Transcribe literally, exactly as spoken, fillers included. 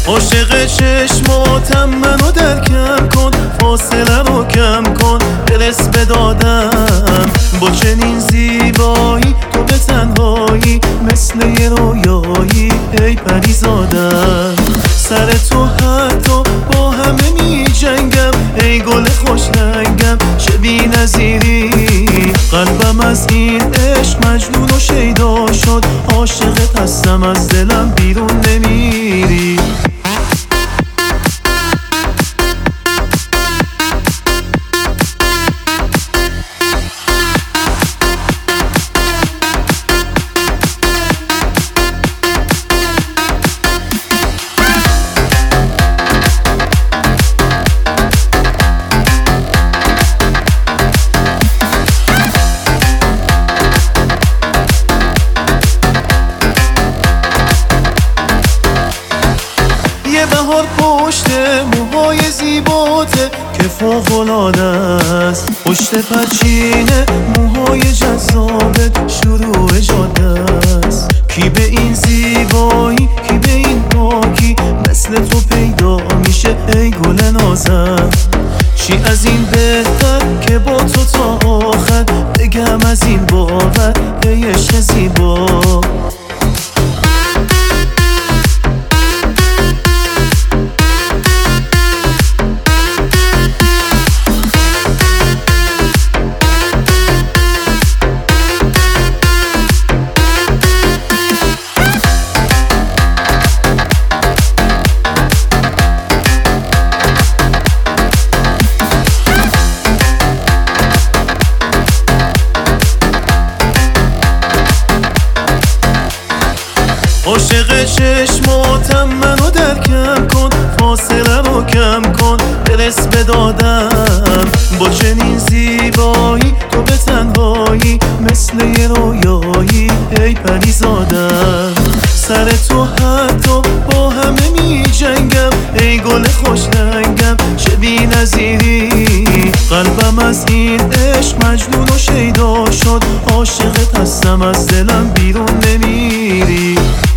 عاشق چشماتم منو درکم کن، فاصله رو کم کن، دلس بدادم با چنین زیبایی تو به تنهایی مثل یه رویایی ای پری زادم. سر تو حتی با همه می جنگم ای گل خوش رنگم چه بی نظیری. قلبم از این عشق مجنون و شیدا شد، عاشقت هستم از دلم بیرون نمیری. یه بهار پشت موهای زیباته که فوق‌العاده است، پشت پرچینه موهای جذابت شروع جاده است. کی به این زیبایی کی به این پاکی مثل تو پیدا میشه ای گل نازم. چی از این بهتر که با تو تا آخر بگم از این باور ای عشق زیبا. عاشق چشماتم منو درکم کن، فاصله رو کم کن، دلس بدادم با چنین زیبایی تو به تنهایی مثل یه رویایی ای پری زادم. سر تو حتی با همه می جنگم ای گل خوش رنگم چه بی نظیری. قلبم از این عشق مجنون و شیدا شد، عاشقت هستم از دلم بیرون نمیری.